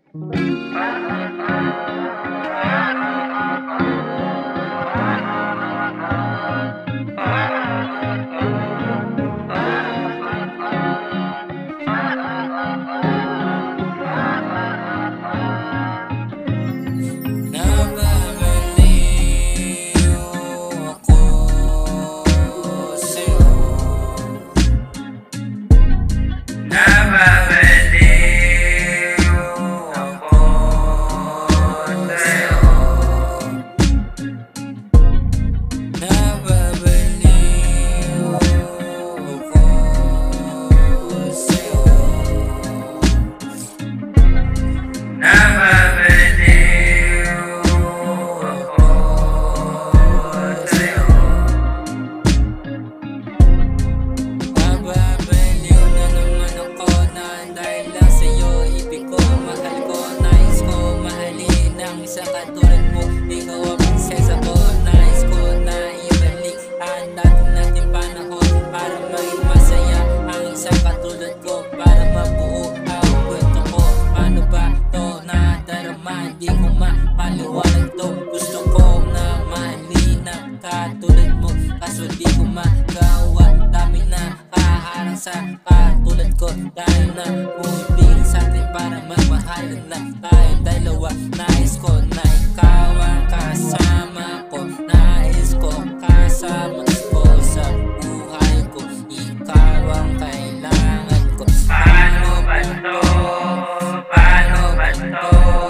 Paliwanag to, gusto ko na mahalina katulad mo, kaso di ko magawa. Dami na kaharang sa katulad ko, dahil na pumipili sa atin para magmahalan na tayong dalawa. Nais ko na ikaw ang kasama ko, nais ko kasama ko sa buhay ko, ikaw ang kailangan ko. Paano ba to? Paano ba to?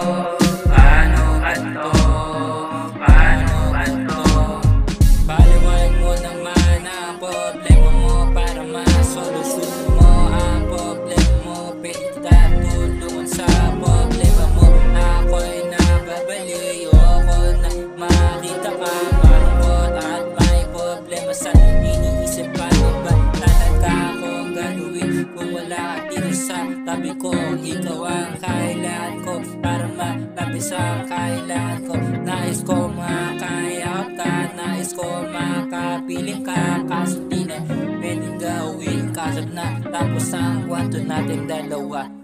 Tabi ko, ikaw ang kailangan ko para matapos ang kailangan ko. Nais ko makayakap ka, nais ko makapiling ka, kaso di na pwedeng gawin, kaso na tapos ang kwanto natin dalawa.